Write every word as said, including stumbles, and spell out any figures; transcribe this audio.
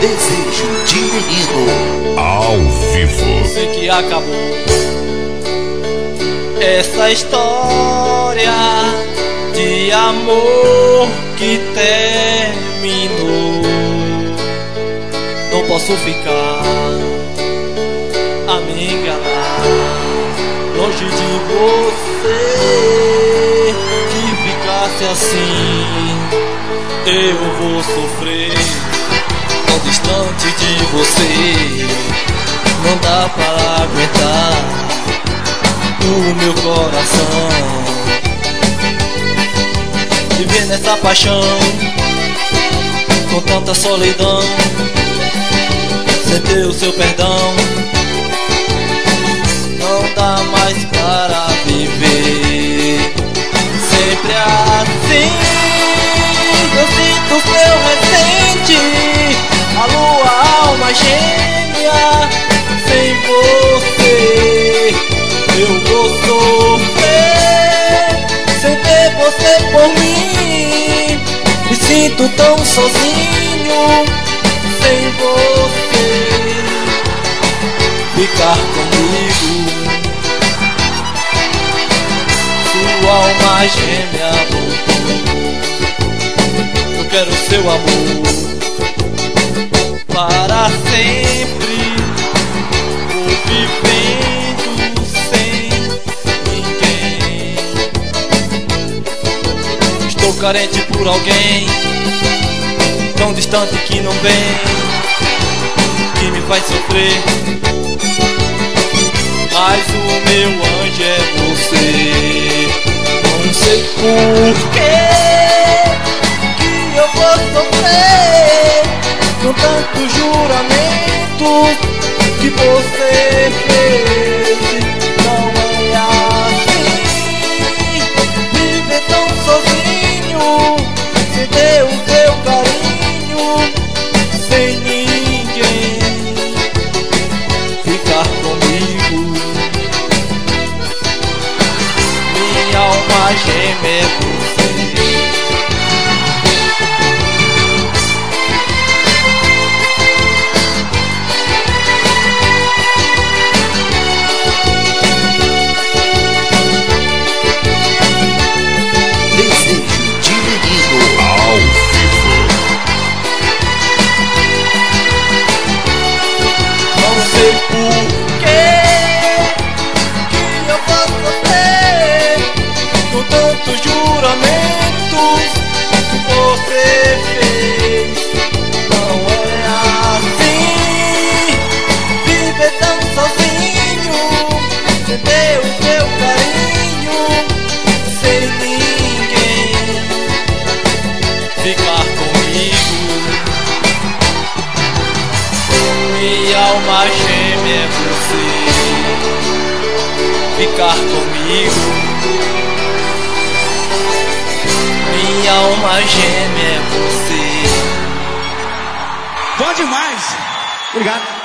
Desejo de Menino ao vivo. Sei que acabou essa história de amor que terminou. Não posso ficar a me enganar longe de você. Que ficasse assim, eu vou sofrer. Tão distante de você, não dá para aguentar o meu coração. Viver nessa paixão, com tanta solidão, sem ter o seu perdão, não dá mais para viver. Sempre assim, eu sinto seu recente, a lua, a alma gêmea. Sem você eu vou sofrer, sem ter você por mim. Me sinto tão sozinho, sem você ficar comigo. Sua alma gêmea voltou, eu quero seu amor para sempre. Vou vivendo sem ninguém, estou carente por alguém tão distante que não vem, que me faz sofrer. Mas o meu anjo é você. Não sei porquê que eu vou sofrer com tantos juramentos que você fez. Não é assim, viver tão sozinho, sem ter o teu carinho, sem ninguém ficar comigo. Minha alma gêmea é você. Não sei porquê que eu vou sofrer com tantos juramentos que você fez. Não é assim, viver tão sozinho, sem ter o seu carinho, sem ninguém ficar comigo. Minha alma gêmea é você, ficar comigo. Minha alma gêmea é você. Bom demais. Obrigado.